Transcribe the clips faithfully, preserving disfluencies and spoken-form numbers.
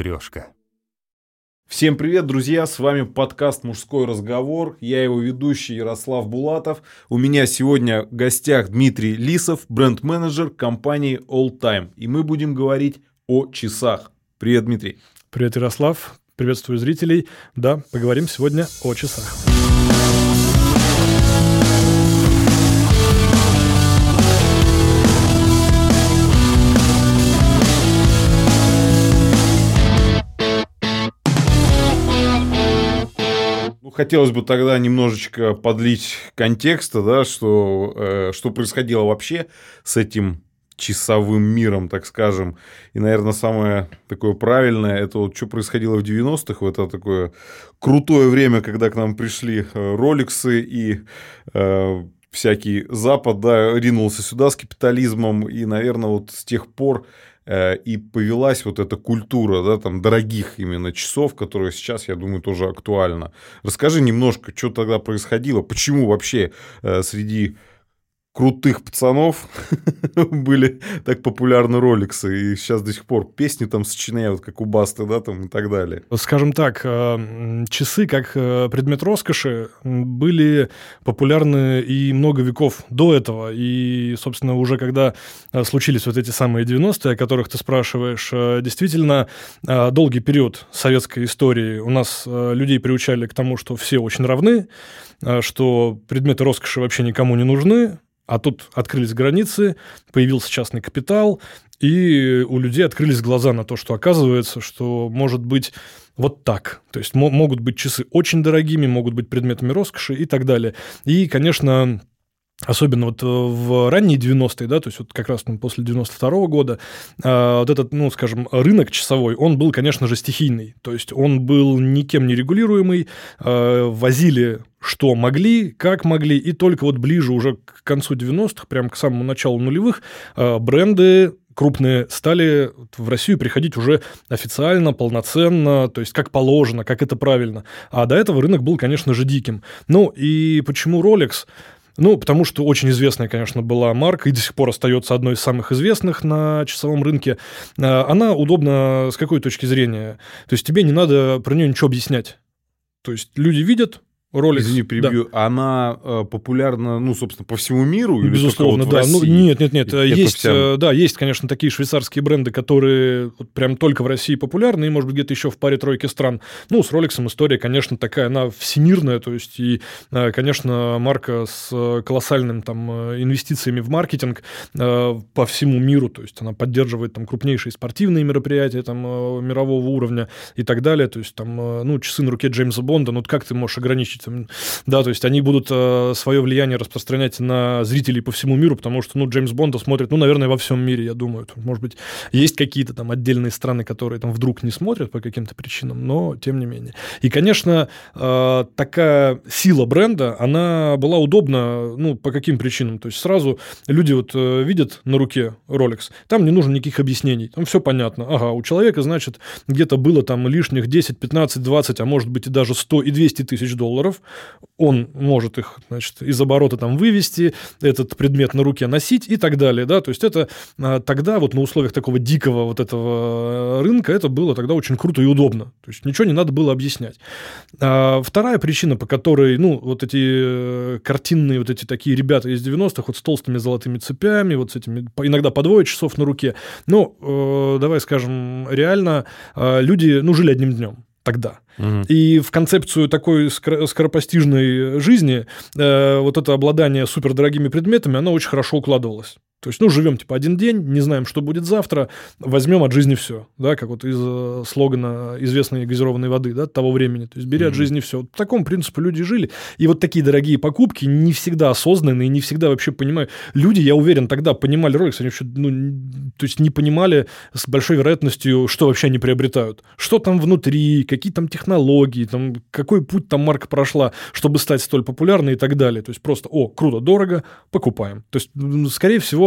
матрешка. Всем привет, друзья! С вами подкаст «Мужской разговор». Я его ведущий Ярослав Булатов. У меня сегодня в гостях Дмитрий Лисов, бренд-менеджер компании Alltime. И мы будем говорить о часах. Привет, Дмитрий. Привет, Ярослав. Приветствую зрителей. Да, поговорим сегодня о часах. Хотелось бы тогда немножечко подлить контекста, да, что, э, что происходило вообще с этим часовым миром, так скажем. И, наверное, самое такое правильное, это вот что происходило в девяностых, в это такое крутое время, когда к нам пришли роликсы и э, всякий Запад, да, ринулся сюда с капитализмом, и, наверное, вот с тех пор и повелась вот эта культура, да, там, дорогих именно часов, которая сейчас, я думаю, тоже актуальна. Расскажи немножко, что тогда происходило, почему вообще э, среди крутых пацанов были так популярны роликсы, и сейчас до сих пор песни там сочиняют, как у Басты, да, там и так далее. Скажем так, часы как предмет роскоши были популярны и много веков до этого, и, собственно, уже когда случились вот эти самые девяностые, о которых ты спрашиваешь, действительно, долгий период советской истории у нас людей приучали к тому, что все очень равны, что предметы роскоши вообще никому не нужны. А тут открылись границы, появился частный капитал, и у людей открылись глаза на то, что оказывается, что может быть вот так. То есть м- могут быть часы очень дорогими, могут быть предметами роскоши и так далее. И, конечно, особенно вот в ранние девяностые, да, то есть вот как раз после девяносто второго года, э, вот этот, ну, скажем, рынок часовой, он был, конечно же, стихийный. То есть он был никем не регулируемый, э, возили что могли, как могли, и только вот ближе уже к концу девяностых, прямо к самому началу нулевых, э, бренды крупные стали в Россию приходить уже официально, полноценно, то есть как положено, как это правильно. А до этого рынок был, конечно же, диким. Ну, и почему Rolex? Ну, потому что очень известная, конечно, была марка, и до сих пор остается одной из самых известных на часовом рынке. Она удобна с какой точки зрения? То есть тебе не надо про нее ничего объяснять. То есть люди видят Rolex. Извини, перебью. Да. Она э, популярна, ну, собственно, по всему миру? Или безусловно, вот да. в России? Ну, нет, нет, нет. Это есть, всем... да, есть, конечно, такие швейцарские бренды, которые вот прям только в России популярны, и, может быть, где-то еще в паре-тройке стран. Ну, с Rolex история, конечно, такая, она всемирная, то есть, и, конечно, марка с колоссальными там инвестициями в маркетинг э, по всему миру, то есть, она поддерживает там крупнейшие спортивные мероприятия там мирового уровня и так далее, то есть, там, ну, часы на руке Джеймса Бонда, ну, как ты можешь ограничить, там, да, то есть они будут э, свое влияние распространять на зрителей по всему миру, потому что, ну, Джеймс Бонда смотрят, ну, наверное, во всем мире, я думаю. Может быть, есть какие-то там отдельные страны, которые там вдруг не смотрят по каким-то причинам, но тем не менее. И, конечно, э, такая сила бренда, она была удобна, ну, по каким причинам? То есть сразу люди вот э, видят на руке Rolex, там не нужно никаких объяснений, там все понятно. Ага, у человека, значит, где-то было там лишних десять, пятнадцать, двадцать, а может быть и даже сто и двести тысяч долларов. Он может их, значит, из оборота там вывести, этот предмет на руке носить и так далее, да, то есть это а, тогда вот на условиях такого дикого вот этого рынка это было тогда очень круто и удобно, то есть ничего не надо было объяснять. А, вторая причина, по которой, ну, вот эти картинные вот эти такие ребята из девяностых вот с толстыми золотыми цепями, вот с этими, иногда по двое часов на руке, ну, э, давай скажем, реально э, люди, ну, жили одним днем тогда. Угу. И в концепцию такой скоропостижной жизни э, вот это обладание супердорогими предметами, оно очень хорошо укладывалось. То есть, ну, живем типа один день, не знаем, что будет завтра, возьмем от жизни все, да, как вот из э, слогана известной газированной воды, да, того времени. То есть, бери mm-hmm. от жизни все. Вот по такому принципу люди жили. И вот такие дорогие покупки не всегда осознанные, не всегда вообще понимают. Люди, я уверен, тогда понимали Rolex, они вообще, ну, то есть, не понимали с большой вероятностью, что вообще они приобретают. Что там внутри, какие там технологии, там, какой путь там марка прошла, чтобы стать столь популярной и так далее. То есть, просто, о, круто, дорого, покупаем. То есть, скорее всего,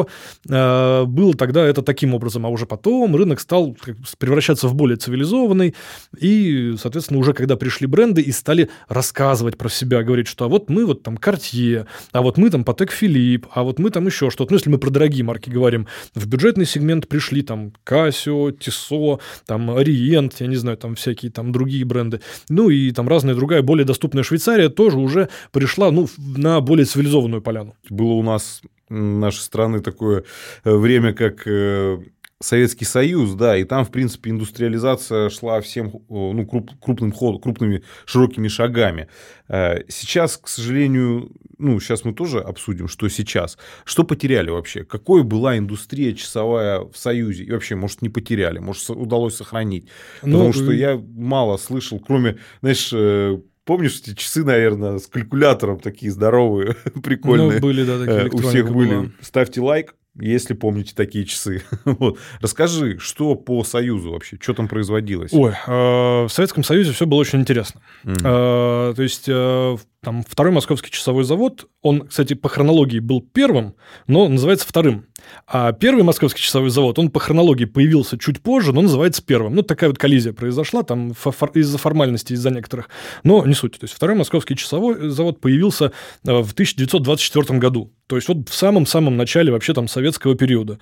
что э, было тогда это таким образом, а уже потом рынок стал превращаться в более цивилизованный, и, соответственно, уже когда пришли бренды и стали рассказывать про себя, говорить, что а вот мы вот там Cartier, а вот мы там Patek Philippe, а вот мы там еще что-то. Ну, если мы про дорогие марки говорим, в бюджетный сегмент пришли там Casio, Tissot, там Orient, я не знаю, там всякие там другие бренды, ну и там разная другая, более доступная Швейцария тоже уже пришла, ну, на более цивилизованную поляну. Было у нас, нашей страны, такое время, как Советский Союз, да, и там, в принципе, индустриализация шла всем, ну, круп, крупным ходом, крупными широкими шагами. Сейчас, к сожалению, ну, сейчас мы тоже обсудим, что сейчас. Что потеряли вообще? Какой была индустрия часовая в Союзе? И вообще, может, не потеряли, может, удалось сохранить? Потому ну, что я мало слышал, кроме, знаешь... Помнишь, эти часы, наверное, с калькулятором такие здоровые, прикольные? Ну, были, да, такие. У всех были. Была. Ставьте лайк, если помните такие часы. Вот. Расскажи, что по Союзу вообще, что там производилось? Ой, э, в Советском Союзе все было очень интересно. Mm. Э, то есть, э, там, второй московский часовой завод, он, кстати, по хронологии был первым, но называется вторым. А первый московский часовой завод, он по хронологии появился чуть позже, но называется первым. Ну, такая вот коллизия произошла там из-за формальностей, из-за некоторых. Но не суть. То есть, второй московский часовой завод появился в тысяча девятьсот двадцать четвёртом году. То есть, вот в самом-самом начале вообще там советского периода.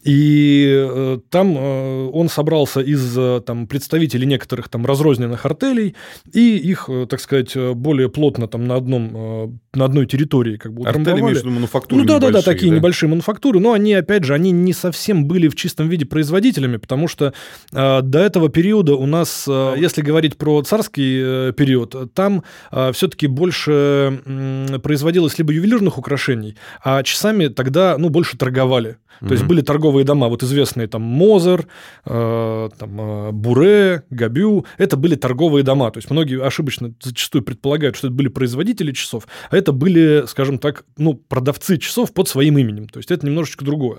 И э, там э, он собрался из э, там, представителей некоторых там разрозненных артелей, и их, э, так сказать, более плотно там на, одном, э, на одной территории как бы утрамбовали. Артели между мануфактурами. Ну да-да-да, такие да? небольшие мануфактуры, но они, опять же, они не совсем были в чистом виде производителями, потому что э, до этого периода у нас, э, если говорить про царский э, период, там э, все-таки больше э, производилось либо ювелирных украшений, а часами тогда, ну, больше торговали. То mm-hmm. есть были торговые дома, вот известные там Мозер, э, там, э, Буре, Габю. Это были торговые дома. То есть многие ошибочно зачастую предполагают, что это были производители часов, а это были, скажем так, ну, продавцы часов под своим именем. То есть это немножечко другое.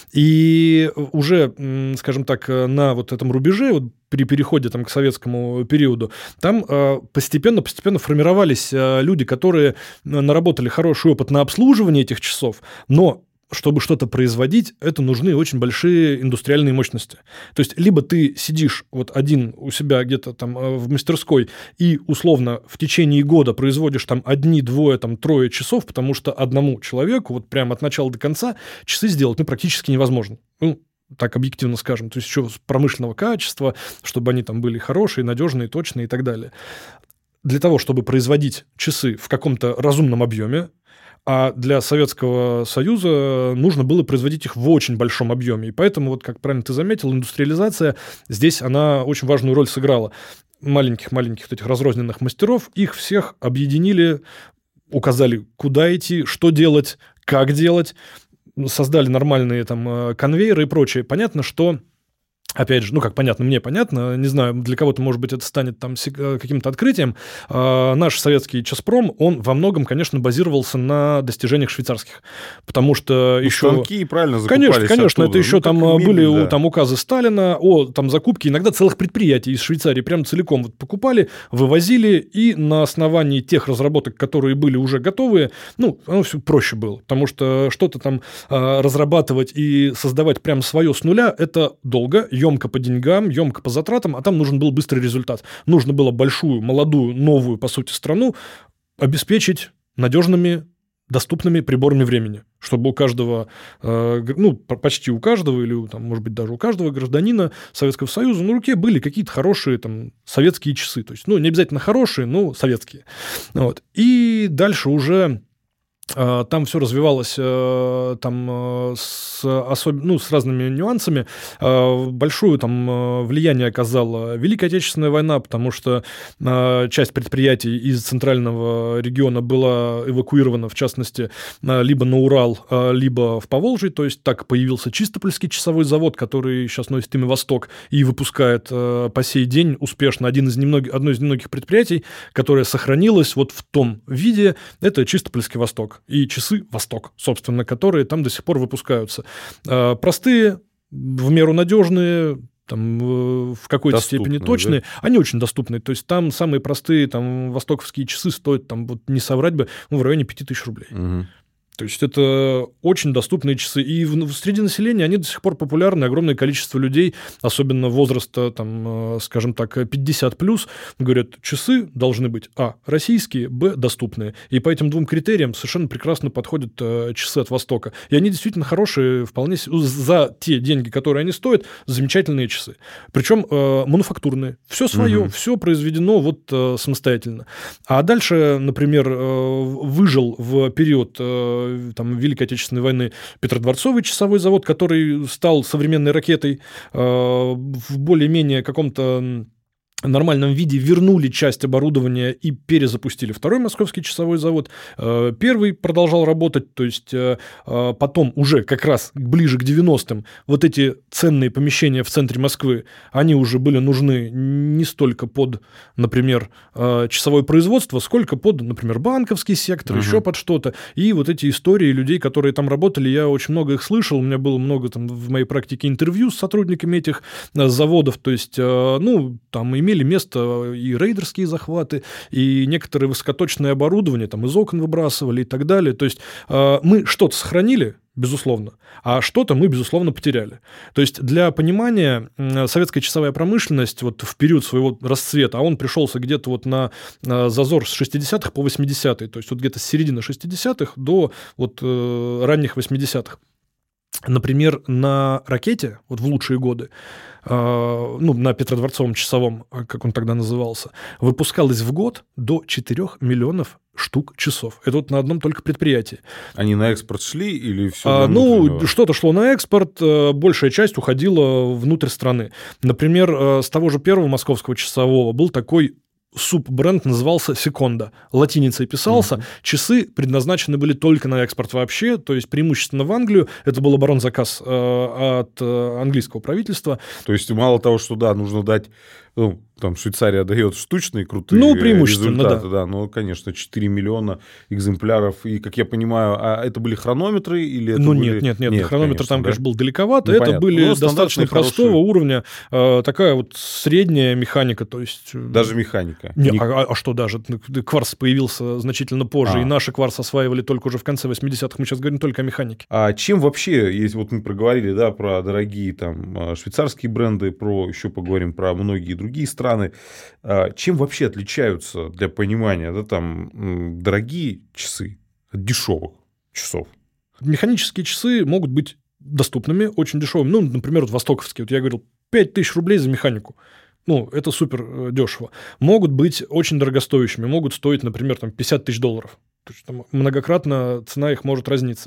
И уже, скажем так, на вот этом рубеже, вот при переходе там, к советскому периоду, там постепенно-постепенно формировались люди, которые наработали хороший опыт на обслуживание этих часов, но чтобы что-то производить, это нужны очень большие индустриальные мощности. То есть, либо ты сидишь вот один у себя где-то там в мастерской и условно в течение года производишь там одни, двое, там трое часов, потому что одному человеку вот прямо от начала до конца часы сделать ну, практически невозможно. Ну, так объективно скажем. То есть, еще промышленного качества, чтобы они там были хорошие, надежные, точные и так далее. Для того, чтобы производить часы в каком-то разумном объеме, а для Советского Союза нужно было производить их в очень большом объеме. И поэтому, вот как правильно ты заметил, индустриализация здесь, она очень важную роль сыграла. Маленьких-маленьких этих разрозненных мастеров, их всех объединили, указали, куда идти, что делать, как делать, создали нормальные там конвейеры и прочее. Понятно, что... Опять же, ну, как понятно, мне понятно, не знаю, для кого-то, может быть, это станет там каким-то открытием. А, наш советский часпром, он во многом, конечно, базировался на достижениях швейцарских, потому что ну, еще... Станки правильно закупались Конечно, конечно, оттуда. это еще ну, там мебель, были да. там указы Сталина о там закупке иногда целых предприятий из Швейцарии, прям целиком вот покупали, вывозили, и на основании тех разработок, которые были уже готовые, ну, оно все проще было, потому что что-то там а, разрабатывать и создавать прям свое с нуля, это долго, емко по деньгам, емко по затратам, а там нужен был быстрый результат. Нужно было большую, молодую, новую, по сути, страну обеспечить надежными, доступными приборами времени, чтобы у каждого, э, ну, почти у каждого, или, там, может быть, даже у каждого гражданина Советского Союза на руке были какие-то хорошие там, советские часы. То есть, ну, не обязательно хорошие, но советские. Вот. И дальше уже... Там все развивалось там, с, особ... ну, с разными нюансами. Большое там, влияние оказала Великая Отечественная война, потому что часть предприятий из центрального региона была эвакуирована, в частности, либо на Урал, либо в Поволжье. То есть так появился Чистопольский часовой завод, который сейчас носит имя «Восток» и выпускает по сей день успешно один из немногих, одно из немногих предприятий, которое сохранилось вот в том виде. Это Чистопольский «Восток». И часы «Восток», собственно, которые там до сих пор выпускаются. Простые, в меру надежные, там, в какой-то доступные, степени точные, да? Они очень доступные. То есть там самые простые там, востоковские часы стоят, там, вот, не соврать бы, ну, в районе пяти тысяч рублей. Угу. То есть это очень доступные часы. И в, среди населения они до сих пор популярны. Огромное количество людей, особенно возраста, там, скажем так, пятьдесят плюс, говорят, часы должны быть, а, российские, б, доступные. И по этим двум критериям совершенно прекрасно подходят часы от Востока. И они действительно хорошие, вполне за те деньги, которые они стоят, замечательные часы. Причем э, мануфактурные. Все свое, угу. все произведено вот э, самостоятельно. А дальше, например, э, выжил в период э, там, Великой Отечественной войны Петродворцовый часовой завод, который стал современной ракетой, э, в более-менее каком-то нормальном виде вернули часть оборудования и перезапустили второй московский часовой завод. Первый продолжал работать, то есть потом уже как раз ближе к девяностым вот эти ценные помещения в центре Москвы, они уже были нужны не столько под, например, часовое производство, сколько под, например, банковский сектор, угу. еще под что-то. И вот эти истории людей, которые там работали, я очень много их слышал, у меня было много там в моей практике интервью с сотрудниками этих заводов, то есть, ну, там имели место и рейдерские захваты, и некоторые высокоточное оборудование там из окон выбрасывали и так далее. То есть э, мы что-то сохранили, безусловно, а что-то мы, безусловно, потеряли. То есть для понимания, советская часовая промышленность вот в период своего расцвета, а он пришелся где-то вот на, на зазор с шестидесятых по восьмидесятые, то есть вот где-то с середины шестидесятых до вот, э, ранних восьмидесятых. Например, на ракете, вот в лучшие годы, э, ну, на Петродворцовом часовом, как он тогда назывался, выпускалось в год до четырёх миллионов штук часов. Это вот на одном только предприятии. Они на экспорт шли или все? А, ну, что-то шло на экспорт, большая часть уходила внутрь страны. Например, с того же первого московского часового был такой суббренд, назывался Секонда. Латиницей писался. Mm-hmm. Часы предназначены были только на экспорт вообще, то есть преимущественно в Англию. Это был оборонзаказ э, от э, английского правительства. То есть мало того, что, да, нужно дать... Ну, там Швейцария дает штучные крутые ну, преимущественно, результаты, да. да, но, конечно, четыре миллиона экземпляров, и, как я понимаю, а это были хронометры или это Ну, были... нет, нет, нет, нет хронометр конечно, там, да? конечно, был далековато, ну, это понятно. были ну, достаточно простого хорошие... уровня, э, такая вот средняя механика, то есть... Даже механика? Не, не... А, а что даже? Кварц появился значительно позже, а. и наши кварц осваивали только уже в конце восьмидесятых, мы сейчас говорим только о механике. А чем вообще, если вот мы проговорили, да, про дорогие там швейцарские бренды, про еще поговорим про многие другие страны, чем вообще отличаются, для понимания, да, там, дорогие часы от дешевых часов? Механические часы могут быть доступными, очень дешевыми. Ну, например, вот востоковские. Вот я говорил, пять тысяч рублей за механику. Ну, это супер дешево. Могут быть очень дорогостоящими. Могут стоить, например, там, пятьдесят тысяч долларов. То есть, там, многократно цена их может разниться.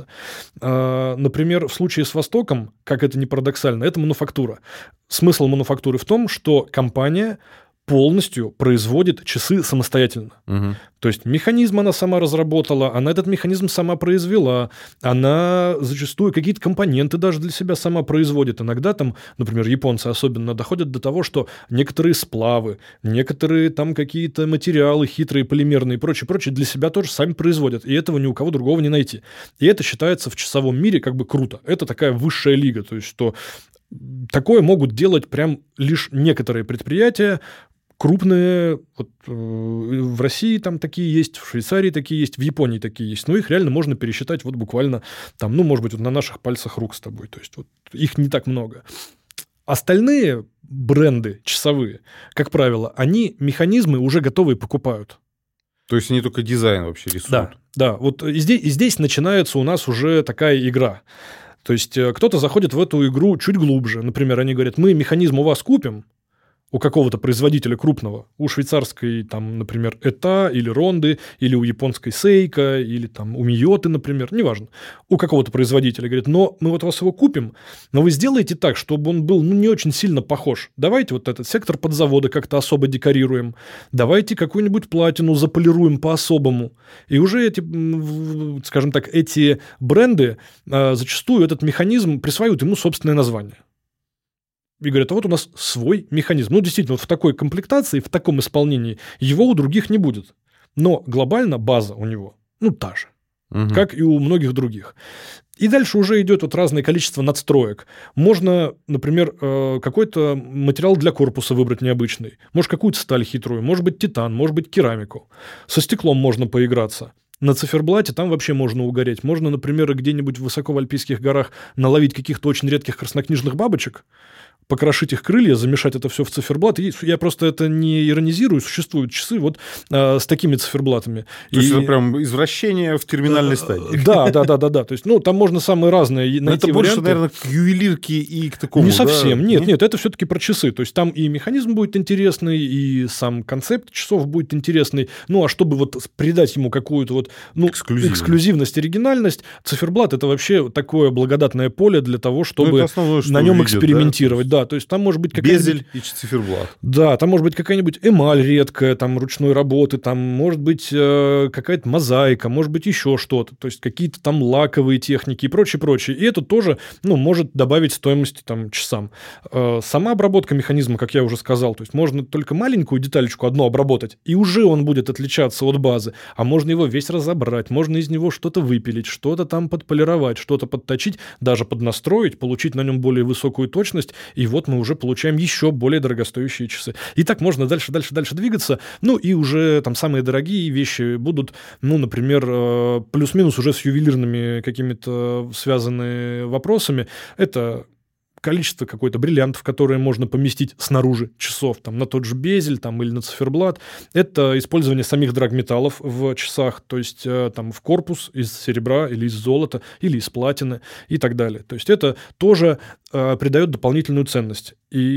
А, например, в случае с Востоком, как это ни парадоксально, это мануфактура. Смысл мануфактуры в том, что компания полностью производит часы самостоятельно. Угу. То есть механизм она сама разработала, она этот механизм сама произвела, она зачастую какие-то компоненты даже для себя сама производит. Иногда там, например, японцы особенно доходят до того, что некоторые сплавы, некоторые там какие-то материалы хитрые, полимерные и прочее, прочее для себя тоже сами производят. И этого ни у кого другого не найти. И это считается в часовом мире как бы круто. Это такая высшая лига. То есть что такое могут делать прям лишь некоторые предприятия, крупные, вот, э, в России там такие есть, в Швейцарии такие есть, в Японии такие есть. Но их реально можно пересчитать вот буквально там, ну, может быть, вот на наших пальцах рук с тобой. То есть вот их не так много. Остальные бренды часовые, как правило, они механизмы уже готовые покупают. То есть они только дизайн вообще рисуют? Да, да. Вот и здесь, и здесь начинается у нас уже такая игра. То есть кто-то заходит в эту игру чуть глубже. Например, они говорят, мы механизм у вас купим, у какого-то производителя крупного, у швейцарской, там, например, Эта или Ронды, или у японской Сейка, или там у Миоты, например, неважно, у какого-то производителя, говорит, но мы вот вас его купим, но вы сделаете так, чтобы он был, ну, не очень сильно похож. Давайте вот этот сектор подзавода как-то особо декорируем, давайте какую-нибудь платину заполируем по-особому. И уже эти, скажем так, эти бренды зачастую этот механизм присваивают ему собственное название. И говорят, а вот у нас свой механизм. Ну, действительно, вот в такой комплектации, в таком исполнении его у других не будет. Но глобально база у него, ну, та же, угу. как и у многих других. И дальше уже идет вот разное количество надстроек. Можно, например, какой-то материал для корпуса выбрать необычный. Может, какую-то сталь хитрую, может быть, титан, может быть, керамику. Со стеклом можно поиграться. На циферблате там вообще можно угореть. Можно, например, где-нибудь высоко в Альпийских горах наловить каких-то очень редких краснокнижных бабочек, покрошить их крылья, замешать это все в циферблат. И я просто это не иронизирую, существуют часы вот а, с такими циферблатами. То и... есть это прям извращение в терминальной стадии. Да, да, да, да, да. То есть, ну, там можно самые разные найти это больше, варианты. наверное, к ювелирке и к такому. Не совсем, да? нет, нет, это все-таки про часы. То есть там и механизм будет интересный, и сам концепт часов будет интересный. Ну, а чтобы вот придать ему какую-то вот ну, эксклюзивность. эксклюзивность, оригинальность, циферблат это вообще такое благодатное поле для того, чтобы основное, на нем видят, экспериментировать. Да? Да, то есть там может быть какая-нибудь... Безель и циферблат. Да, там может быть какая-нибудь эмаль редкая, там ручной работы, там может быть э, какая-то мозаика, может быть еще что-то, то есть какие-то там лаковые техники и прочее, прочее. И это тоже, ну, может добавить стоимости там часам. Э, сама обработка механизма, как я уже сказал, то есть можно только маленькую деталечку одну обработать, и уже он будет отличаться от базы, а можно его весь разобрать, можно из него что-то выпилить, что-то там подполировать, что-то подточить, даже поднастроить, получить на нем более высокую точность, и вот мы уже получаем еще более дорогостоящие часы. И так можно дальше, дальше, дальше двигаться. Ну, и уже там самые дорогие вещи будут, ну, например, плюс-минус уже с ювелирными какими-то связанными вопросами. Это количество какой-то бриллиантов, которые можно поместить снаружи часов, там, на тот же безель там, или на циферблат. Это использование самих драгметаллов в часах, то есть э, там, в корпус из серебра или из золота, или из платины и так далее. То есть это тоже э, придает дополнительную ценность.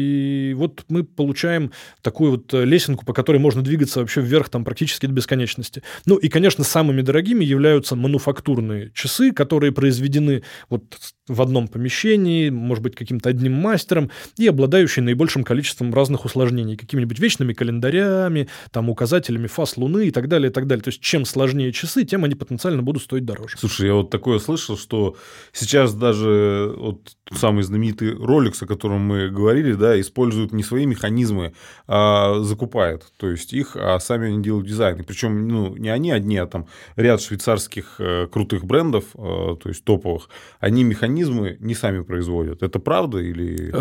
И вот мы получаем такую вот лесенку, по которой можно двигаться вообще вверх там практически до бесконечности. Ну и, конечно, самыми дорогими являются мануфактурные часы, которые произведены вот в одном помещении, может быть, каким-то одним мастером, и обладающие наибольшим количеством разных усложнений, какими-нибудь вечными календарями, там, указателями фаз Луны и так далее, и так далее. То есть, чем сложнее часы, тем они потенциально будут стоить дороже. Слушай, я вот такое слышал, что сейчас даже вот самый знаменитый Rolex, о котором мы говорили, да, используют не свои механизмы, а закупают. То есть, их, а сами они делают дизайн. Причем, ну, не они одни, а там ряд швейцарских э, крутых брендов, э, то есть, топовых, они механизмы не сами производят. Это правда или...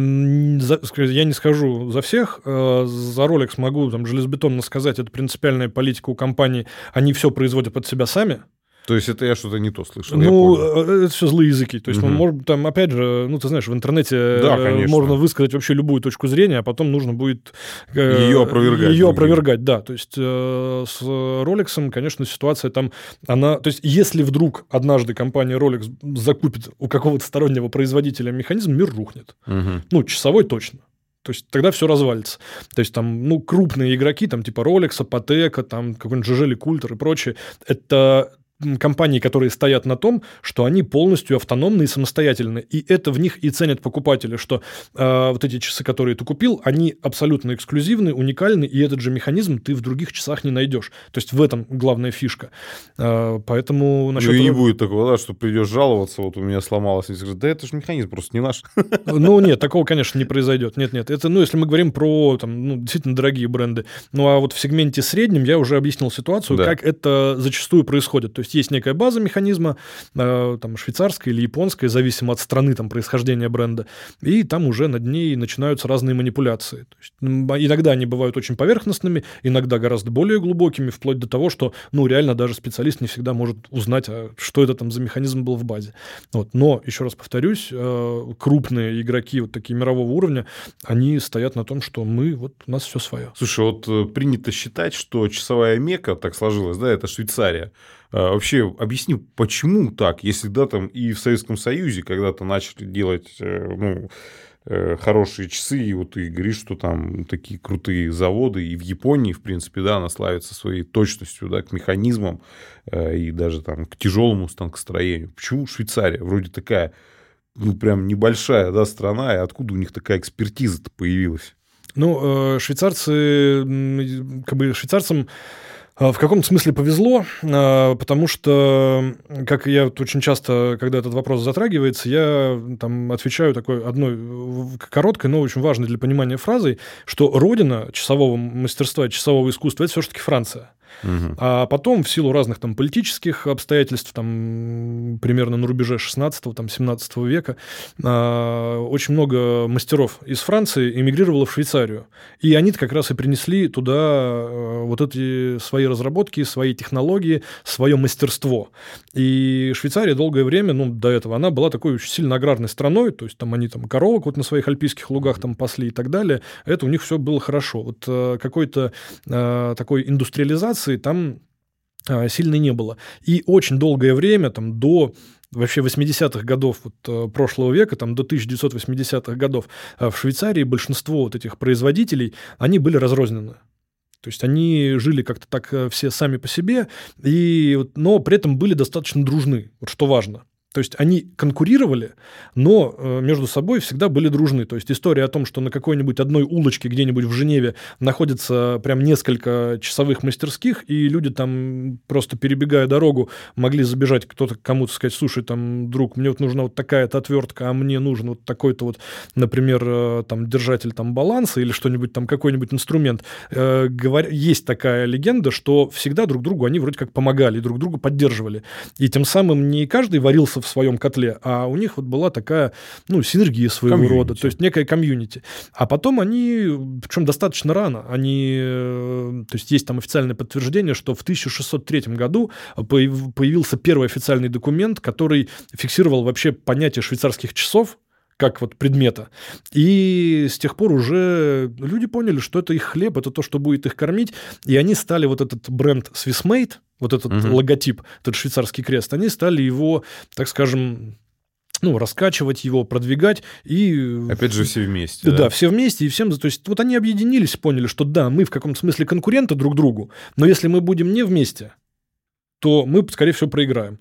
Ну, за, я не скажу за всех. За Rolex могу там железобетонно сказать, это принципиальная политика у компании. Они все производят под себя сами. То есть, это я что-то не то слышал. Ну, это все злые языки. То есть, угу. ну, может, там, опять же, ну, ты знаешь, в интернете да, конечно. можно высказать вообще любую точку зрения, а потом нужно будет ее опровергать. Ее опровергать, да. То есть, э, с Rolex, конечно, ситуация там, она... То есть, если вдруг однажды компания Rolex закупит у какого-то стороннего производителя механизм, мир рухнет. Угу. Ну, часовой точно. То есть, тогда все развалится. То есть, там, ну, крупные игроки, там, типа Rolex, Patek, там, какой-нибудь джи джи Coulter и прочее, это... компании, которые стоят на том, что они полностью автономны и самостоятельны. И это в них и ценят покупатели, что э, вот эти часы, которые ты купил, они абсолютно эксклюзивны, уникальны, и этот же механизм ты в других часах не найдешь. То есть в этом главная фишка. Э, поэтому насчет... Ну и не будет такого, да, что придешь жаловаться, вот у меня сломалось, и скажешь, да это же механизм просто не наш. Ну нет, такого, конечно, не произойдет. Нет, нет. Это, ну, если мы говорим про там, ну, действительно дорогие бренды. Ну а вот в сегменте среднем я уже объяснил ситуацию, да. Как это зачастую происходит. То есть есть некая база механизма, э, там, швейцарская или японская, зависимо от страны там, происхождения бренда, и там уже над ней начинаются разные манипуляции. То есть, иногда они бывают очень поверхностными, иногда гораздо более глубокими, вплоть до того, что ну, реально даже специалист не всегда может узнать, а что это там за механизм был в базе. Вот. Но, еще раз повторюсь, э, крупные игроки вот такие мирового уровня, они стоят на том, что мы, вот у нас все свое. Слушай, вот принято считать, что часовая Мекка, так сложилось, да, это Швейцария. А, вообще, объясни, почему так, если да, там и в Советском Союзе когда-то начали делать ну, хорошие часы, и вот ты говоришь, что там такие крутые заводы, и в Японии, в принципе, да, она славится своей точностью, да, к механизмам и даже там к тяжелому станкостроению. Почему Швейцария вроде такая, ну, прям небольшая, да, страна, и откуда у них такая экспертиза-то появилась? Ну, швейцарцы, как бы швейцарцам в каком-то смысле повезло, потому что, как я очень часто, когда этот вопрос затрагивается, я там отвечаю такой одной короткой, но очень важной для понимания фразой, что родина часового мастерства, часового искусства – это все-таки Франция. Угу. А потом, в силу разных там политических обстоятельств, там, примерно на рубеже шестнадцатого-семнадцатого века, очень много мастеров из Франции эмигрировало в Швейцарию. И они как раз и принесли туда вот эти свои разработки, свои технологии, свое мастерство. И Швейцария долгое время, ну, до этого, она была такой очень сильно аграрной страной, то есть там они там коровок вот на своих альпийских лугах там пасли и так далее. Это у них все было хорошо. Вот э, какой-то э, такой индустриализации там э, сильной не было. И очень долгое время, там, до вообще восьмидесятых годов вот, э, прошлого века, там, до тысяча девятьсот восьмидесятых годов, э, в Швейцарии большинство вот этих производителей, они были разрознены. То есть они жили как-то так э, все сами по себе, и, но при этом были достаточно дружны, вот что важно. То есть они конкурировали, но между собой всегда были дружны. То есть история о том, что на какой-нибудь одной улочке где-нибудь в Женеве находится прям несколько часовых мастерских, и люди там, просто перебегая дорогу, могли забежать кто-то к кому-то сказать: слушай, там, друг, мне вот нужна вот такая-то отвертка, а мне нужен вот такой-то вот, например, там, держатель там, баланса или что-нибудь там, какой-нибудь инструмент. Есть такая легенда, что всегда друг другу они вроде как помогали, друг друга поддерживали. И тем самым не каждый варился в своем котле, а у них вот была такая, ну, синергия своего комьюнити. рода, то есть некая комьюнити. А потом они, причем достаточно рано, они, то есть есть там официальное подтверждение, что в тысяча шестьсот третьем году появился первый официальный документ, который фиксировал вообще понятие швейцарских часов как вот предмета. И с тех пор уже люди поняли, что это их хлеб, это то, что будет их кормить, и они стали вот этот бренд Swissmade, вот этот угу. логотип, этот швейцарский крест, они стали его, так скажем, ну, раскачивать его, продвигать. И... Опять же, все вместе. Да, да, все вместе, и всем... То есть вот они объединились, поняли, что да, мы в каком-то смысле конкуренты друг другу, но если мы будем не вместе, то мы, скорее всего, проиграем.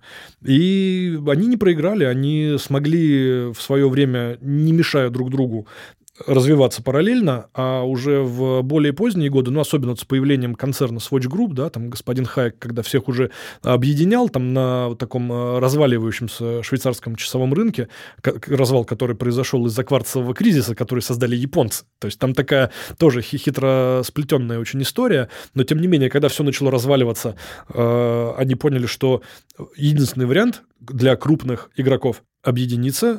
И они не проиграли, они смогли в свое время, не мешая друг другу, развиваться параллельно, а уже в более поздние годы, ну, особенно с появлением концерна Swatch Group, да, там господин Хайек, когда всех уже объединял там на вот таком разваливающемся швейцарском часовом рынке, развал, который произошел из-за кварцевого кризиса, который создали японцы. То есть там такая тоже хитро сплетенная очень история, но тем не менее, когда все начало разваливаться, э, они поняли, что единственный вариант для крупных игроков объединиться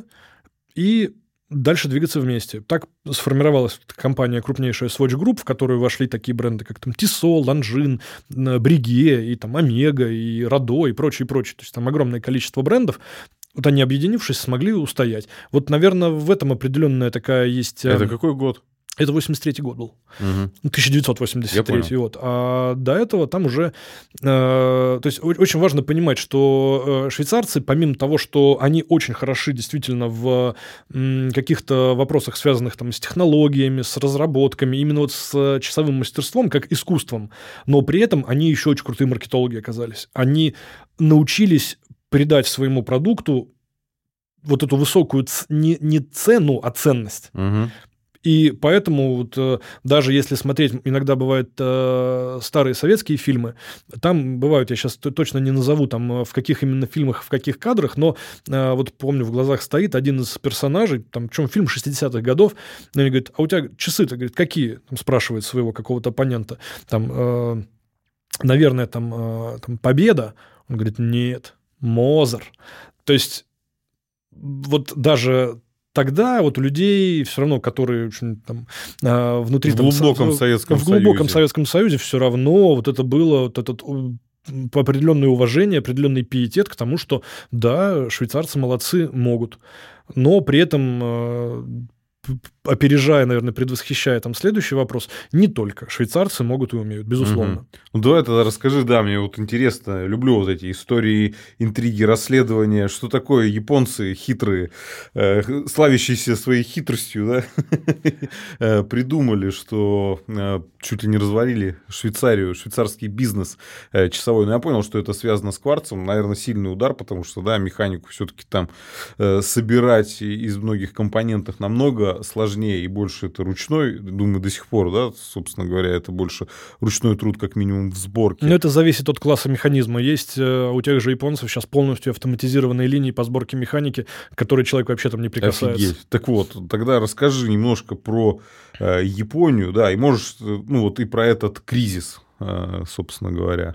и дальше двигаться вместе. Так сформировалась компания крупнейшая Swatch Group, в которую вошли такие бренды, как там Tissot, Longines, Breguet, и там Omega, и Rado, и прочее, прочее. То есть там огромное количество брендов. Вот они, объединившись, смогли устоять. Вот, наверное, в этом определенная такая есть... Это какой год? Это восемьдесят третий год был. Угу. тысяча девятьсот восемьдесят третий год. А до этого там уже... Э, то есть очень важно понимать, что э, швейцарцы, помимо того, что они очень хороши действительно в м, каких-то вопросах, связанных там с технологиями, с разработками, именно вот с часовым мастерством, как искусством, но при этом они еще очень крутые маркетологи оказались. Они научились придать своему продукту вот эту высокую ц... не, не цену, а ценность. Угу. И поэтому вот, даже если смотреть, иногда бывают э, старые советские фильмы, там бывают, я сейчас точно не назову, там, в каких именно фильмах, в каких кадрах, но э, вот помню, в глазах стоит один из персонажей, там, причем фильм шестидесятых годов, и он говорит: а у тебя часы-то, говорит, какие? Там, спрашивает своего какого-то оппонента. Там, э, наверное, там, э, там «Победа». Он говорит: нет, Мозер. То есть вот даже... Тогда вот у людей все равно, которые там, внутри... В глубоком там, Советском в глубоком Союзе. Советском Союзе все равно вот это было вот этот определенное уважение, определенный пиетет к тому, что да, швейцарцы молодцы, могут. Но при этом... опережая, наверное, предвосхищая там следующий вопрос, не только швейцарцы могут и умеют, безусловно. Угу. Ну, давай тогда расскажи, да, мне вот интересно, люблю вот эти истории, интриги, расследования, что такое японцы хитрые, э, славящиеся своей хитростью, да, придумали, что э, чуть ли не развалили Швейцарию, швейцарский бизнес э, часовой. Но я понял, что это связано с кварцем, наверное, сильный удар, потому что, да, механику все-таки там э, собирать из многих компонентов намного сложнее и больше это ручной, думаю, до сих пор, да, собственно говоря, это больше ручной труд, как минимум, в сборке. Но это зависит от класса механизма. Есть э, у тех же японцев сейчас полностью автоматизированные линии по сборке механики, к которой человек вообще там не прикасается. Офигеть. Так вот, тогда расскажи немножко про э, Японию, да, и можешь, ну, вот и про этот кризис собственно говоря?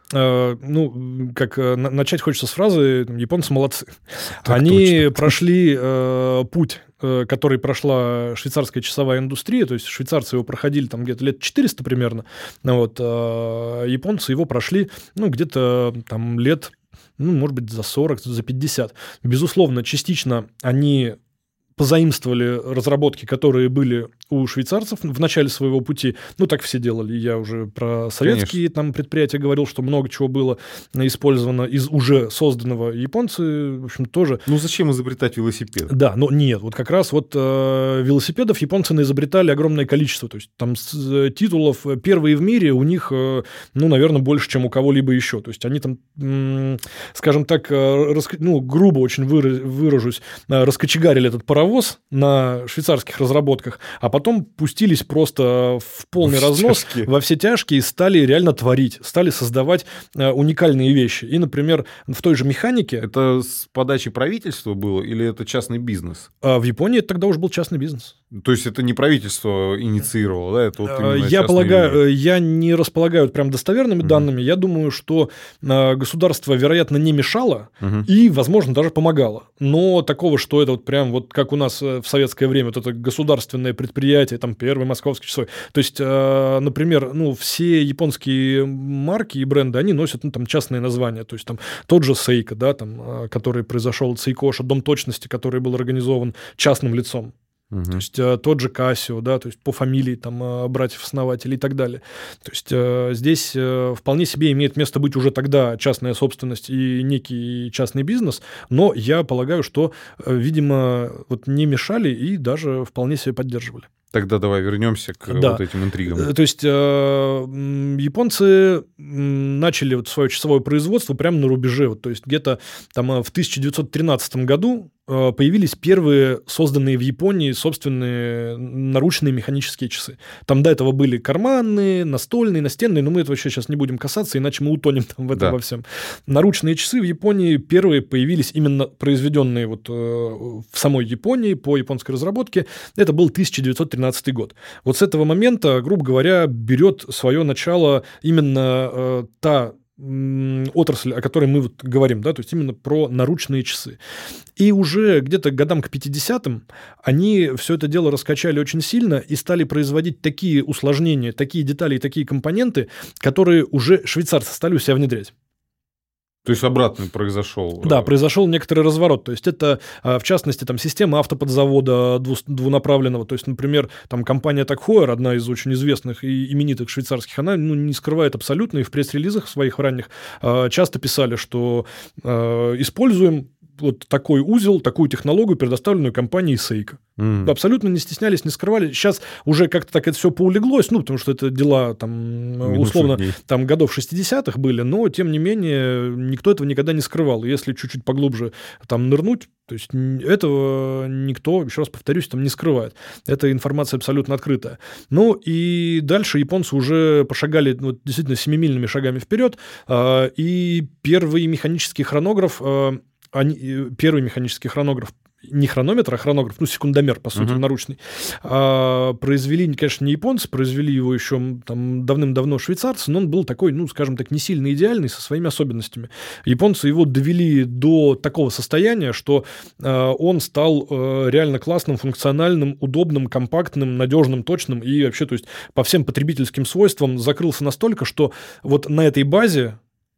Ну, как начать хочется с фразы «японцы молодцы». Так Они точно. прошли э, путь, э, который прошла швейцарская часовая индустрия, то есть швейцарцы его проходили там где-то лет четыреста примерно, вот, а японцы его прошли, ну, где-то там лет, ну, может быть, за сорок, за пятьдесят. Безусловно, частично они позаимствовали разработки, которые были у швейцарцев в начале своего пути. Ну, так все делали. Я уже про советские там предприятия говорил, что много чего было использовано из уже созданного. Японцы, в общем, тоже... Ну, зачем изобретать велосипед? Да, но нет. Вот как раз вот э, велосипедов японцы наизобретали огромное количество. То есть там с, э, титулов первые в мире у них, э, ну, наверное, больше, чем у кого-либо еще. То есть они там, э, скажем так, э, рас... ну, грубо очень выра- выражусь, э, раскочегарили этот паровоз на швейцарских разработках, а потом Потом пустились просто в полный во разнос, тяжкие. во все тяжкие, и стали реально творить, стали создавать э, уникальные вещи. И, например, в той же механике... Это с подачи правительства было или это частный бизнес? А в Японии это тогда уже был частный бизнес. То есть это не правительство инициировало, да? Это вот я полагаю, люди. я не располагаю прям достоверными угу. данными. Я думаю, что э, государство, вероятно, не мешало угу. и, возможно, даже помогало. Но такого, что это вот прям вот как у нас в советское время, вот это государственное предприятие, там первый московский часовой. То есть, э, например, ну, все японские марки и бренды, они носят, ну, там, частные названия. То есть, там, тот же Seiko, да, там, который произошел, Seikosha, дом точности, который был организован частным лицом. Uh-huh. То есть э, тот же Casio, да, то есть по фамилии там э, братьев-основателей и так далее. То есть э, здесь э, вполне себе имеет место быть уже тогда частная собственность и некий частный бизнес, но я полагаю, что, э, видимо, вот не мешали и даже вполне себе поддерживали. Тогда давай вернемся к да. вот этим интригам. То есть э, японцы начали вот свое часовое производство прямо на рубеже. Вот, то есть где-то там в тысяча девятьсот тринадцатом году э, появились первые созданные в Японии собственные наручные механические часы. Там до этого были карманные, настольные, настенные, но мы этого вообще сейчас не будем касаться, иначе мы утонем там в этом да. во всем. Наручные часы в Японии первые появились именно произведенные вот, э, в самой Японии по японской разработке. Это был тысяча девятьсот тринадцатый год. Вот с этого момента, грубо говоря, берет свое начало именно э, та м, отрасль, о которой мы вот говорим, да, то есть именно про наручные часы. И уже где-то к годам к пятидесятым они все это дело раскачали очень сильно и стали производить такие усложнения, такие детали и такие компоненты, которые уже швейцарцы стали у себя внедрять. То есть обратный произошел. Да, произошел некоторый разворот. То есть это, в частности, там, система автоподзавода двунаправленного. То есть, например, там, компания Tag Heuer, одна из очень известных и именитых швейцарских, она ну, не скрывает абсолютно, и в пресс-релизах своих ранних часто писали, что э, используем вот такой узел, такую технологию, предоставленную компанией Seiko. Mm. Абсолютно не стеснялись, не скрывали. Сейчас уже как-то так это все поулеглось, ну, потому что это дела, там, условно, там, годов шестидесятых были, но, тем не менее, никто этого никогда не скрывал. И если чуть-чуть поглубже там нырнуть, то есть этого никто, еще раз повторюсь, там не скрывает. Эта информация абсолютно открытая. Ну, и дальше японцы уже пошагали вот, действительно семимильными шагами вперед, и первый механический хронограф, Они, первый механический хронограф, не хронометр, а хронограф, ну, секундомер, по сути, uh-huh. наручный, а, произвели, конечно, не японцы, произвели его еще там, давным-давно швейцарцы, но он был такой, ну, скажем так, не сильно идеальный, со своими особенностями. Японцы его довели до такого состояния, что а, он стал а, реально классным, функциональным, удобным, компактным, надежным, точным и вообще, то есть, по всем потребительским свойствам закрылся настолько, что вот на этой базе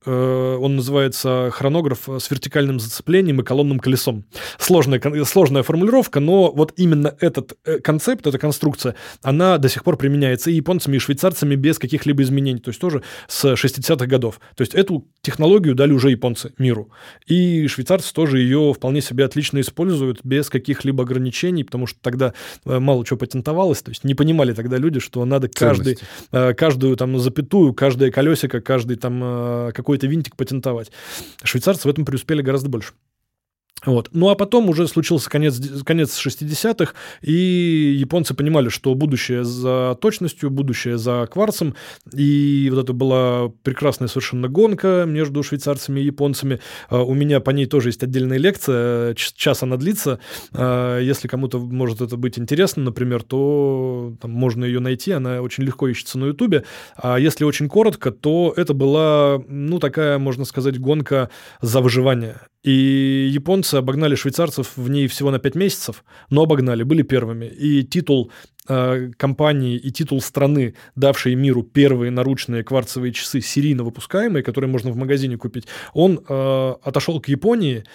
он называется хронограф с вертикальным зацеплением и колонным колесом. Сложная, сложная формулировка, но вот именно этот концепт, эта конструкция, она до сих пор применяется и японцами, и швейцарцами без каких-либо изменений, то есть тоже с шестидесятых годов. То есть эту технологию дали уже японцы миру. И швейцарцы тоже ее вполне себе отлично используют без каких-либо ограничений, потому что тогда мало чего патентовалось, то есть не понимали тогда люди, что надо каждый, каждую там запятую, каждое колесико, каждый там какой какой-то винтик патентовать. Швейцарцы в этом преуспели гораздо больше. Вот. Ну, а потом уже случился конец, конец шестидесятых, и японцы понимали, что будущее за точностью, будущее за кварцем, и вот это была прекрасная совершенно гонка между швейцарцами и японцами. У меня по ней тоже есть отдельная лекция, час она длится. Если кому-то может это быть интересно, например, то там можно ее найти, она очень легко ищется на Ютубе. А если очень коротко, то это была, ну, такая, можно сказать, гонка за выживание. И японцы обогнали швейцарцев в ней всего на пять месяцев, но обогнали, были первыми. И титул э, компании и титул страны, давшей миру первые наручные кварцевые часы, серийно выпускаемые, которые можно в магазине купить, он э, отошел к Японии.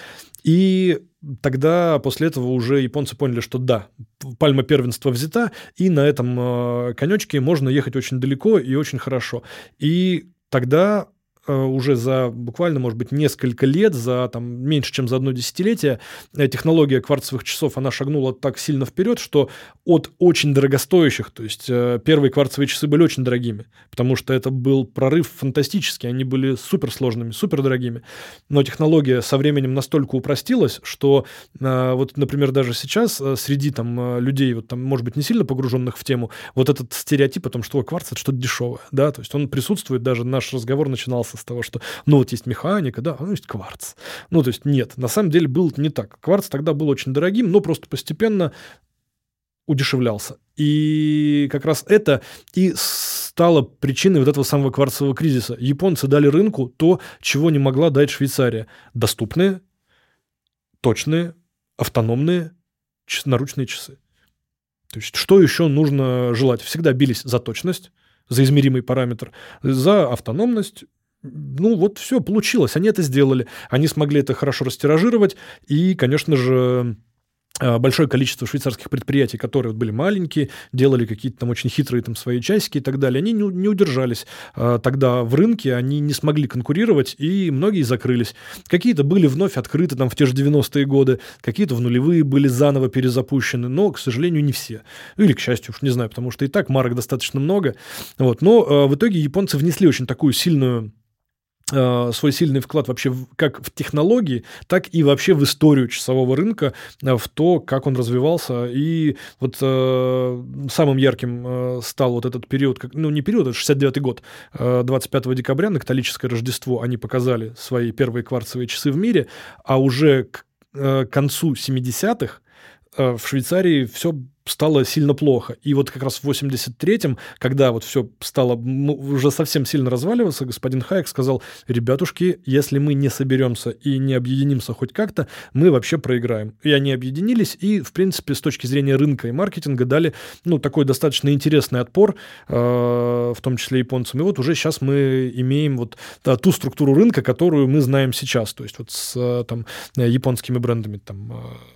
И тогда, после этого, уже японцы поняли, что да, пальма первенства взята, и на этом э, конечке можно ехать очень далеко и очень хорошо. И тогда... уже за буквально, может быть, несколько лет, за там, меньше, чем за одно десятилетие, технология кварцевых часов, она шагнула так сильно вперед, что от очень дорогостоящих, то есть первые кварцевые часы были очень дорогими, потому что это был прорыв фантастический, они были суперсложными, супердорогими, но технология со временем настолько упростилась, что вот, например, даже сейчас среди там, людей, вот, там, может быть, не сильно погруженных в тему, вот этот стереотип о том, что кварц – это что-то дешевое, да, то есть он присутствует, даже наш разговор начинался с того, что, ну, вот есть механика, да, ну, есть кварц. Ну, то есть нет, на самом деле было не так. Кварц тогда был очень дорогим, но просто постепенно удешевлялся. И как раз это и стало причиной вот этого самого кварцевого кризиса. Японцы дали рынку то, чего не могла дать Швейцария. Доступные, точные, автономные наручные часы. То есть что еще нужно желать? Всегда бились за точность, за измеримый параметр, за автономность. Ну, вот все получилось. Они это сделали. Они смогли это хорошо растиражировать. И, конечно же, большое количество швейцарских предприятий, которые вот были маленькие, делали какие-то там очень хитрые там свои часики и так далее, они не, не удержались тогда в рынке, они не смогли конкурировать, и многие закрылись. Какие-то были вновь открыты там в те же девяностые годы, какие-то в нулевые были заново перезапущены, но, к сожалению, не все. Или, к счастью, уж не знаю, потому что и так марок достаточно много. Вот. Но в итоге японцы внесли очень такую сильную свой сильный вклад вообще как в технологии, так и вообще в историю часового рынка, в то, как он развивался. И вот э, самым ярким э, стал вот этот период, как, ну не период, это шестьдесят девятый год, э, двадцать пятого декабря на католическое Рождество они показали свои первые кварцевые часы в мире, а уже к э, концу семидесятых э, в Швейцарии все стало сильно плохо. И вот как раз в восемьдесят третьем, когда вот все стало уже совсем сильно разваливаться, господин Хайек сказал: ребятушки, если мы не соберемся и не объединимся хоть как-то, мы вообще проиграем. И они объединились, и, в принципе, с точки зрения рынка и маркетинга дали, ну, такой достаточно интересный отпор, э, в том числе японцам. И вот уже сейчас мы имеем вот да, ту структуру рынка, которую мы знаем сейчас, то есть вот с там, японскими брендами, там,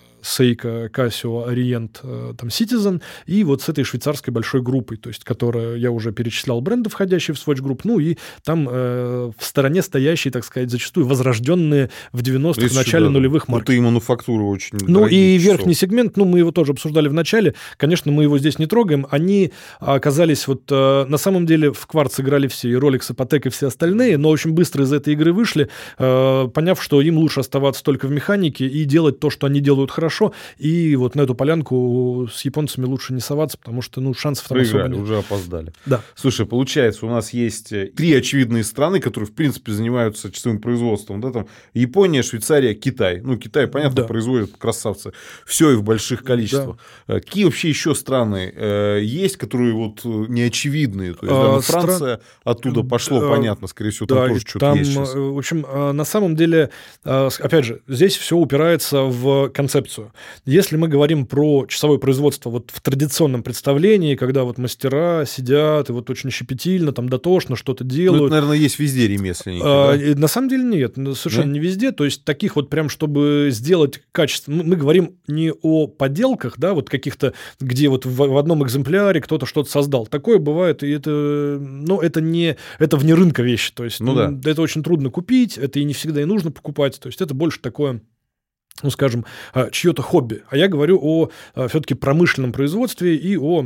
Seiko, Casio, Orient, там, Citizen, и вот с этой швейцарской большой группой, то есть, которая, я уже перечислял бренды, входящие в Swatch Group, ну, и там э, в стороне стоящие, так сказать, зачастую возрожденные в девяностых, в начале да, нулевых марки. Это и мануфактура очень Ну, и часов. Верхний сегмент, ну, мы его тоже обсуждали в начале, конечно, мы его здесь не трогаем, они оказались вот, э, на самом деле, в кварц играли все, и Rolex, и Patek, и все остальные, но очень быстро из этой игры вышли, э, поняв, что им лучше оставаться только в механике и делать то, что они делают хорошо. И вот на эту полянку с японцами лучше не соваться, потому что, ну, шансов там проиграли, особо нет. Уже опоздали. Да. Слушай, получается, у нас есть три очевидные страны, которые, в принципе, занимаются часовым производством. Да, там Япония, Швейцария, Китай. Ну, Китай, понятно, да. производит красавцы. Все и в больших количествах. Да. Какие вообще еще страны э, есть, которые вот неочевидные? То есть, да, ну, Франция Стран... оттуда пошло, а, понятно, скорее всего, там да, тоже что-то там, есть сейчас. В общем, на самом деле, опять же, здесь все упирается в концепцию. Если мы говорим про часовое производство вот в традиционном представлении, когда вот мастера сидят и вот очень щепетильно, там дотошно что-то делают. Ну, это, наверное, есть везде ремесленники. А, да? На самом деле нет, совершенно нет? не везде. То есть таких вот прям, чтобы сделать качественно... Мы говорим не о подделках, да, вот каких-то, где вот в, в одном экземпляре кто-то что-то создал. Такое бывает, и это... Ну, это не... Это вне рынка вещи. То есть ну, да. это очень трудно купить, это и не всегда и нужно покупать. То есть это больше такое... ну, скажем, чье-то хобби. А я говорю о все-таки промышленном производстве и о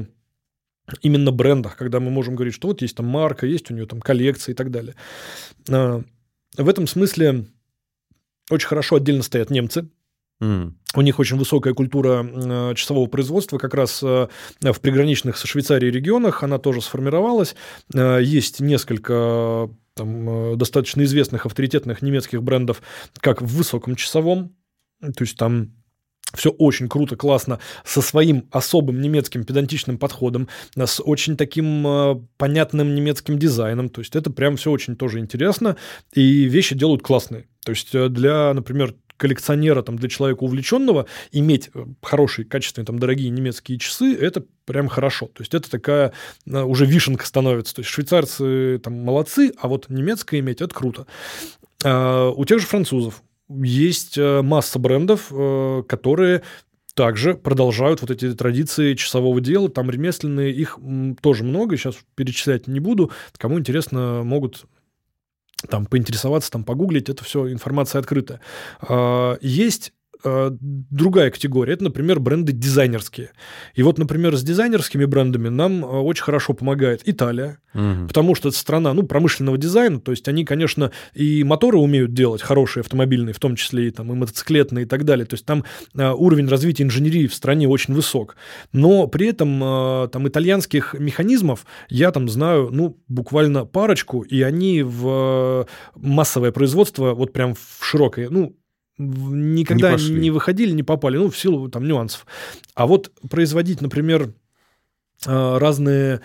именно брендах, когда мы можем говорить, что вот есть там марка, есть у нее там коллекция и так далее. В этом смысле очень хорошо отдельно стоят немцы. Mm. У них очень высокая культура э, часового производства, как раз э, в приграничных со Швейцарией регионах она тоже сформировалась. Э, есть несколько там, э, достаточно известных авторитетных немецких брендов, как в высоком часовом, то есть там все очень круто, классно, со своим особым немецким педантичным подходом, с очень таким э, понятным немецким дизайном. То есть это прям все очень тоже интересно, и вещи делают классные. То есть для, например, коллекционера, там, для человека увлеченного, иметь хорошие, качественные, там, дорогие немецкие часы, это прям хорошо. То есть это такая уже вишенка становится. То есть швейцарцы там молодцы, а вот немецкое иметь – это круто. А у тех же французов есть масса брендов, которые также продолжают вот эти традиции часового дела. Там ремесленные, их тоже много, сейчас перечислять не буду. Кому интересно, могут там поинтересоваться, там погуглить, это все информация открытая. Есть другая категория, это, например, бренды дизайнерские. И вот, например, с дизайнерскими брендами нам очень хорошо помогает Италия, угу. потому что это страна, ну, промышленного дизайна, то есть они, конечно, и моторы умеют делать хорошие, автомобильные, в том числе и, там, и мотоциклетные и так далее, то есть там уровень развития инженерии в стране очень высок, но при этом там итальянских механизмов я там знаю, ну, буквально парочку, и они в массовое производство вот прям в широкое, ну, никогда не, не выходили, не попали, ну, в силу там нюансов. А вот производить, например, разные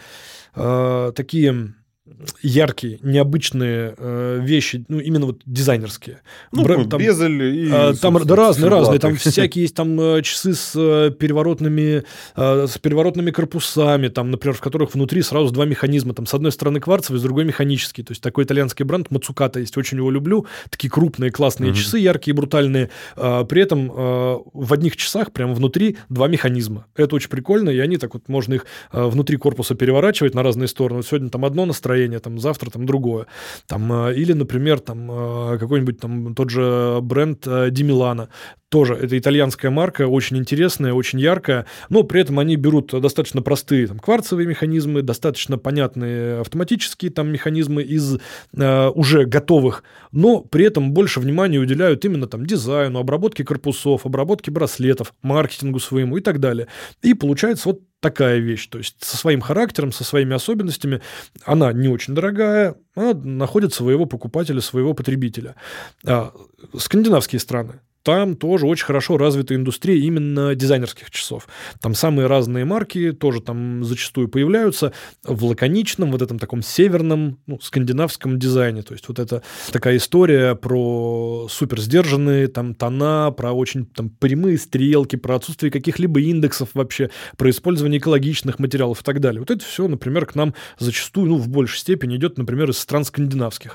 такие яркие, необычные э, вещи, ну, именно вот дизайнерские. Ну, Бренд, там, безель и... Э, там да, разные, разные. Там всякие есть там часы с переворотными, э, с переворотными корпусами, там, например, в которых внутри сразу два механизма. Там, с одной стороны кварцевый, с другой механический. То есть такой итальянский бренд Мацуката есть, очень его люблю. Такие крупные, классные mm-hmm. часы, яркие, брутальные. Э, при этом э, в одних часах прямо внутри два механизма. Это очень прикольно, и они так вот, можно их э, внутри корпуса переворачивать на разные стороны. Сегодня там одно настроение, там, завтра там другое. Там, или, например, там, какой-нибудь там тот же бренд Ди Милано. Тоже это итальянская марка, очень интересная, очень яркая, но при этом они берут достаточно простые там, кварцевые механизмы, достаточно понятные автоматические там, механизмы из э, уже готовых, но при этом больше внимания уделяют именно там, дизайну, обработке корпусов, обработке браслетов, маркетингу своему и так далее. И получается вот такая вещь, то есть со своим характером, со своими особенностями, она не очень дорогая, она находит своего покупателя, своего потребителя. А, скандинавские страны. Там тоже очень хорошо развита индустрия именно дизайнерских часов. Там самые разные марки тоже там зачастую появляются в лаконичном, вот этом таком северном, ну, скандинавском дизайне. То есть вот это такая история про супер сдержанные там тона, про очень там прямые стрелки, про отсутствие каких-либо индексов вообще, про использование экологичных материалов и так далее. Вот это все, например, к нам зачастую, ну, в большей степени идет, например, из стран скандинавских.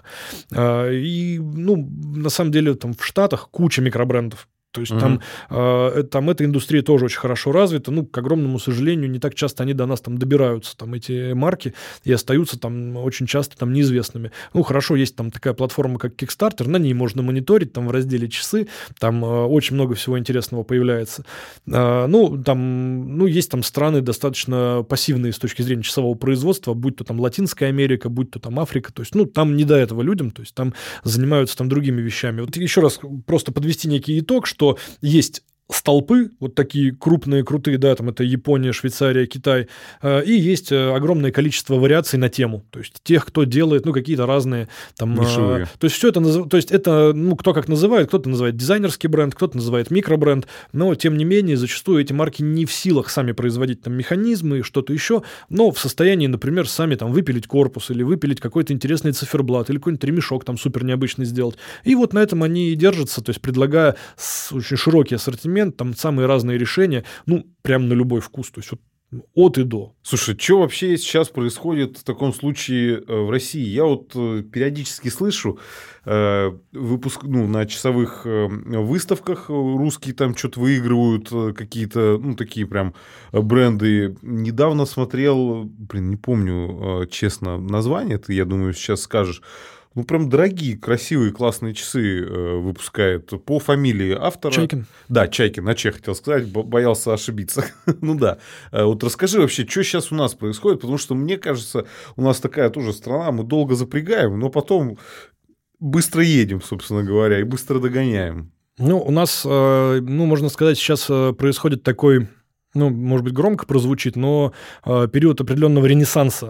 И, ну, на самом деле там в Штатах куча микробрендов. То есть uh-huh. там, э, там эта индустрия тоже очень хорошо развита. Ну, к огромному сожалению, не так часто они до нас там добираются, там, эти марки, и остаются там очень часто там неизвестными. Ну, хорошо, есть там такая платформа, как Kickstarter, на ней можно мониторить, там в разделе часы, там э, очень много всего интересного появляется. Э, ну, там, ну, есть там страны достаточно пассивные с точки зрения часового производства, будь то там Латинская Америка, будь то там Африка, то есть, ну, там не до этого людям, то есть там занимаются там другими вещами. Вот еще раз просто подвести некий итог, что есть столпы, вот такие крупные, крутые, да, там это Япония, Швейцария, Китай, э, и есть огромное количество вариаций на тему, то есть тех, кто делает, ну, какие-то разные там... Э, то есть все это, назыв... то есть это, ну, кто как называет, кто-то называет дизайнерский бренд, кто-то называет микробренд, но, тем не менее, зачастую эти марки не в силах сами производить там механизмы и что-то еще, но в состоянии, например, сами там выпилить корпус или выпилить какой-то интересный циферблат или какой-нибудь ремешок там супер необычный сделать. И вот на этом они и держатся, то есть предлагая очень широкий ассортимент, там самые разные решения, ну, прям на любой вкус, то есть вот от и до. Слушай, что вообще сейчас происходит в таком случае в России? Я вот периодически слышу э, выпуск, ну, на часовых выставках русские там что-то выигрывают, какие-то, ну, такие прям бренды. Недавно смотрел, блин, не помню, честно, название, ты, я думаю, сейчас скажешь. Ну, прям дорогие, красивые, классные часы э, выпускает по фамилии автора. Чайкин. Да, Чайкин, на Че хотел сказать, боялся ошибиться. Ну да. Вот расскажи вообще, что сейчас у нас происходит, потому что, мне кажется, у нас такая тоже страна, мы долго запрягаем, но потом быстро едем, собственно говоря, и быстро догоняем. Ну, у нас, ну, можно сказать, сейчас происходит такой... ну, может быть, громко прозвучит, но э, период определенного ренессанса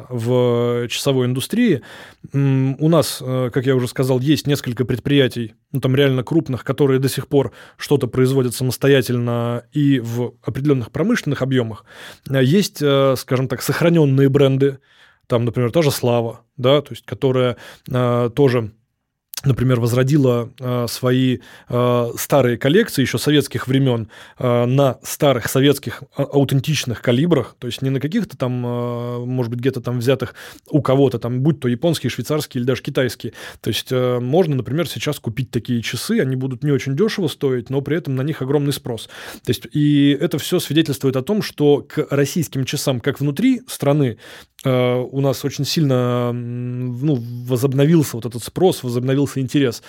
в часовой индустрии. М, у нас, э, как я уже сказал, есть несколько предприятий, ну, там реально крупных, которые до сих пор что-то производят самостоятельно и в определенных промышленных объемах. Есть, э, скажем так, сохраненные бренды, там, например, та же «Слава», да, то есть, которая э, тоже... например, возродила э, свои э, старые коллекции еще советских времен э, на старых советских а- аутентичных калибрах, то есть не на каких-то там, э, может быть, где-то там взятых у кого-то, там, будь то японские, швейцарские или даже китайские. То есть э, можно, например, сейчас купить такие часы, они будут не очень дешево стоить, но при этом на них огромный спрос. То есть и это все свидетельствует о том, что к российским часам, как внутри страны, э, у нас очень сильно ну, возобновился вот этот спрос, возобновился интерес.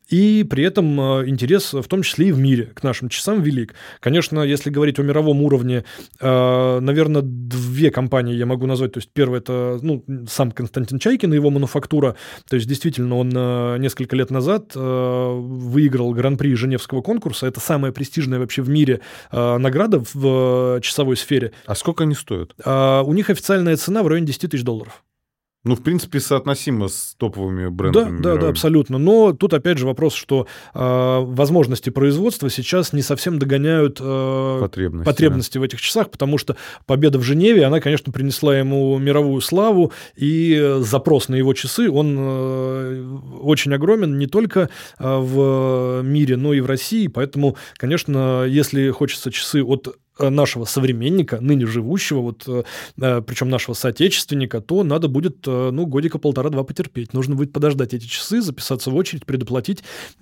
И при этом интерес, в том числе и в мире, к нашим часам велик. Конечно, если говорить о мировом уровне, наверное, две компании я могу назвать. То есть первое – это ну, сам Константин Чайкин и его мануфактура. То есть действительно он несколько лет назад выиграл гран-при Женевского конкурса. Это самая престижная вообще в мире награда в часовой сфере. А сколько они стоят? У них официальная цена в районе десять тысяч долларов. Ну, в принципе, соотносимо с топовыми брендами. Да, мировыми. да, да, абсолютно. Но тут опять же вопрос, что э, возможности производства сейчас не совсем догоняют э, потребности, потребности да. в этих часах, потому что победа в Женеве, она, конечно, принесла ему мировую славу, и запрос на его часы, он э, очень огромен не только э, в мире, но и в России. Поэтому, конечно, если хочется часы от нашего современника, ныне живущего, вот, э, причем нашего соотечественника, то надо будет, э, ну, годика полтора-два потерпеть. Нужно будет подождать эти часы, записаться в очередь, предоплатить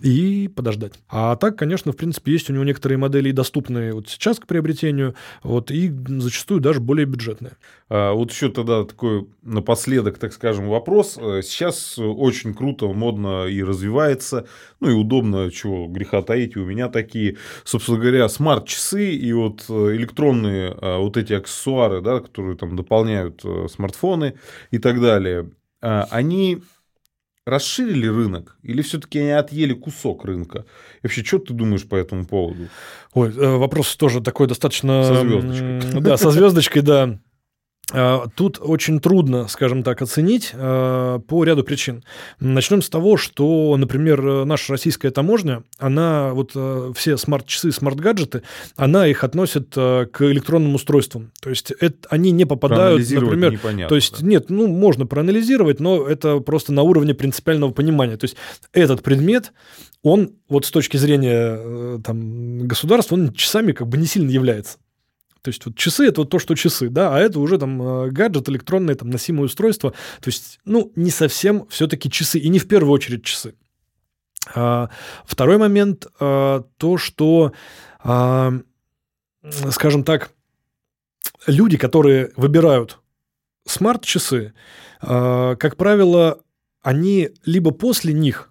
и подождать. А так, конечно, в принципе, есть у него некоторые модели и доступные вот сейчас к приобретению, вот, и зачастую даже более бюджетные. А, вот еще тогда такой напоследок, так скажем, вопрос. Сейчас очень круто, модно и развивается, ну и удобно, чего греха таить, и у меня такие, собственно говоря, смарт-часы и вот электронные а, вот эти аксессуары, да, которые там дополняют а, смартфоны и так далее, а, они расширили рынок или все-таки они отъели кусок рынка? И вообще, что ты думаешь по этому поводу? Ой, вопрос тоже такой достаточно... Со звездочкой. Да, со звездочкой, да. Тут очень трудно, скажем так, оценить по ряду причин. Начнем с того, что, например, наша российская таможня, она вот все смарт-часы, смарт-гаджеты, она их относит к электронным устройствам. То есть это, они не попадают, например... непонятно. То есть да. нет, ну, можно проанализировать, но это просто на уровне принципиального понимания. То есть этот предмет, он вот с точки зрения там, государства, он часами как бы не сильно является. То есть вот часы – это вот то, что часы, да, а это уже там гаджет, электронное там, носимое устройство. То есть, ну, не совсем все-таки часы, и не в первую очередь часы. А, второй момент а, – то, что, а, скажем так, люди, которые выбирают смарт-часы, а, как правило, они либо после них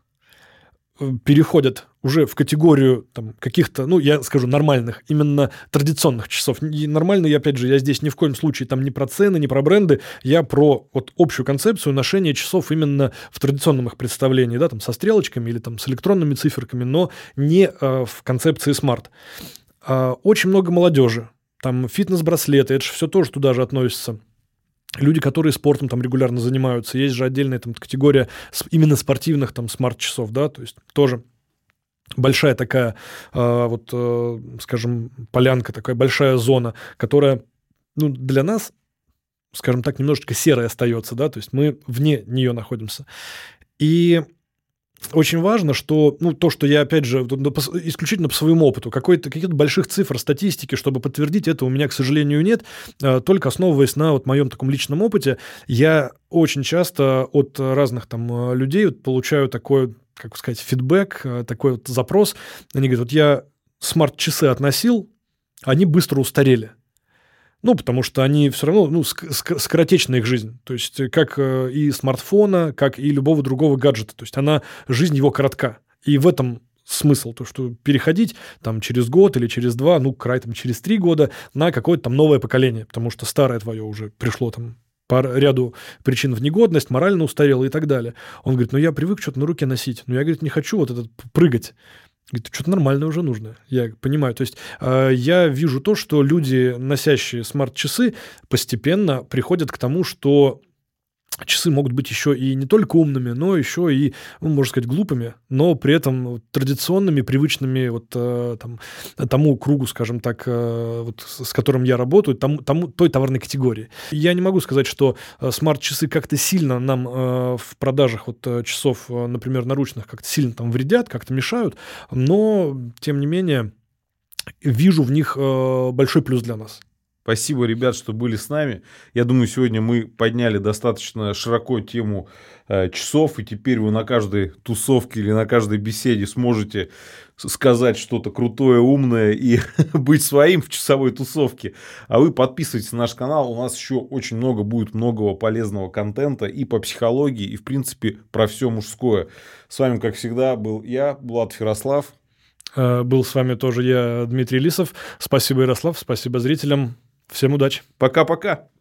переходят уже в категорию там, каких-то, ну, я скажу, нормальных, именно традиционных часов. И нормально, я, опять же, я здесь ни в коем случае там не про цены, не про бренды, я про вот общую концепцию ношения часов именно в традиционном их представлении, да, там со стрелочками или там с электронными циферками, но не э, в концепции смарт. Э, очень много молодежи, там фитнес-браслеты, это же все тоже туда же относится. Люди, которые спортом там регулярно занимаются, есть же отдельная там категория именно спортивных там смарт-часов, да, то есть тоже большая такая, э, вот, э, скажем, полянка, такая большая зона, которая, ну, для нас, скажем так, немножечко серой остается, да, то есть мы вне нее находимся. И очень важно, что, ну, то, что я, опять же, исключительно по своему опыту, какой-то, каких-то больших цифр, статистики, чтобы подтвердить это, у меня, к сожалению, нет. Только основываясь на вот моем таком личном опыте, я очень часто от разных там людей вот получаю такой, как сказать, фидбэк, такой вот запрос. Они говорят, вот я смарт-часы относил, они быстро устарели. Ну, потому что они все равно, ну, ск- ск- скоротечна их жизнь. То есть, как и смартфона, как и любого другого гаджета. То есть, она, жизнь его коротка. И в этом смысл, то, что переходить там через год или через два, ну, край там через три года на какое-то там новое поколение. Потому что старое твое уже пришло там по ряду причин в негодность, морально устарело и так далее. Он говорит, ну, я привык что-то на руке носить. Но я, говорит, не хочу вот этот прыгать. Говорит, что-то нормальное уже нужно. Я понимаю. То есть э, я вижу то, что люди, носящие смарт-часы, постепенно приходят к тому, что часы могут быть еще и не только умными, но еще и, ну, можно сказать, глупыми, но при этом традиционными, привычными вот, э, там, тому кругу, скажем так, э, вот, с которым я работаю, тому, тому, той товарной категории. Я не могу сказать, что э, смарт-часы как-то сильно нам э, в продажах вот, э, часов, э, например, наручных, как-то сильно там вредят, как-то мешают, но, тем не менее, вижу в них э, большой плюс для нас. Спасибо, ребят, что были с нами. Я думаю, сегодня мы подняли достаточно широко тему э, часов, и теперь вы на каждой тусовке или на каждой беседе сможете сказать что-то крутое, умное и быть своим в часовой тусовке. А вы подписывайтесь на наш канал, у нас еще очень много будет многого полезного контента и по психологии, и в принципе про все мужское. С вами, как всегда, был я, Влад Ферослав. Был с вами тоже я, Дмитрий Лисов. Спасибо, Ярослав, спасибо зрителям. Всем удачи. Пока-пока.